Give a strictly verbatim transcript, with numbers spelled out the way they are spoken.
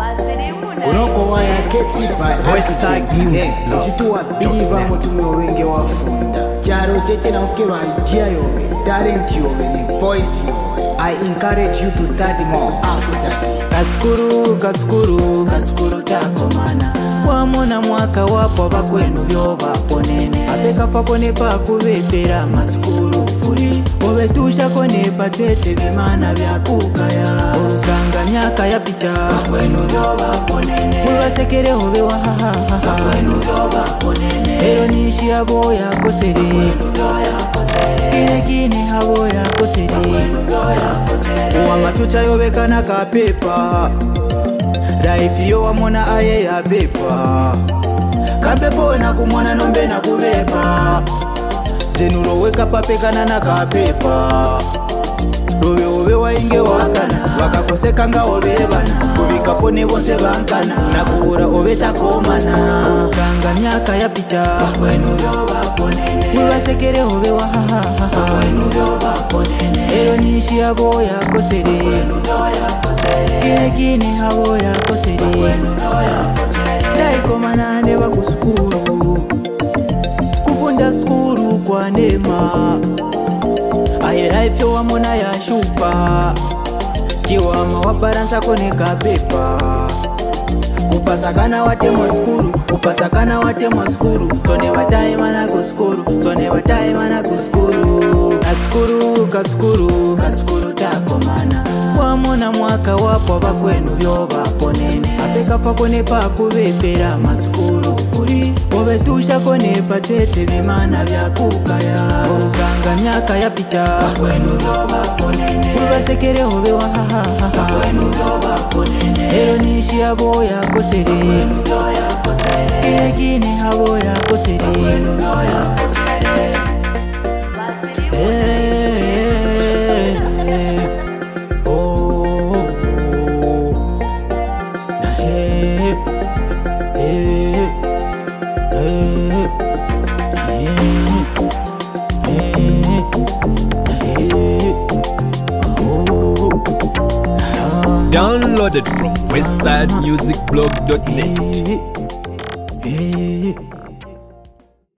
Kunoko waya keti by Westside Music Chitu wa biliva mutumi wenge wafunda Charo chete na uke wa idea yobe Talent yobe ni voice yobe I encourage you to study more after that. Kaskuru, kaskuru, kaskuru tako mana Wamona mwaka wapo bakwenu byoba ponene Abeka fapone pa kubetera maskuru furi Obetusha kone patete bimana vya kukaya Urukanga myaka ya pita bakwenu byoba ponene Uwasekere hobe wa ha ha ha bakwenu byoba ponene Ero nishi abo ya koseri bakwenu byoya koseri Kine kine habo ya koseri bakwenu byoya koseri Uwa mafuture yobeka na kapepa Life yo wamona aye ya bepa Kampepo na kumwana nombe na kubepa Jenulo weka papekana na kapepa Robe obe wa inge wakana Wakakoseka nga obebana Kubikapo nebonse bankana Na kuhura obe takomana Kanga myaka ya pita Bakwenu byoba ponene Uwasekere obe wa ha ha ha Bakwenu byoba ponene Ero nishi abo ya koseri Bakwenu byoya koseri Kine kine habo ya koseri Bakwenu byoya koseri Daiko manane wa kuskuru Kufunda skuru kwa nema Aye life yo wamona ya shupa Kiwama wabaransa kone kapepa Kupasakana wate maskuru Kupasakana wate maskuru Sone watae mana kuskuru Sone watae mana kuskuru Kaskuru, kaskuru, kaskuru tako mana Wamona mwaka wapo bakwenu byoba ponene Abeka fapone pa kubetera maskuru furi Obetusha kone patete bimana vya kukaya Urukanga myaka ya pita bakwenu byoba ponene Uwasekere hobe wa ha ha ha bakwenu byoba ponene Ero nishi abo ya koseri bakwenu byoya koseri Kine kine habo ya koseri bakwenu byoya koseri Downloaded from westside music blog dot net.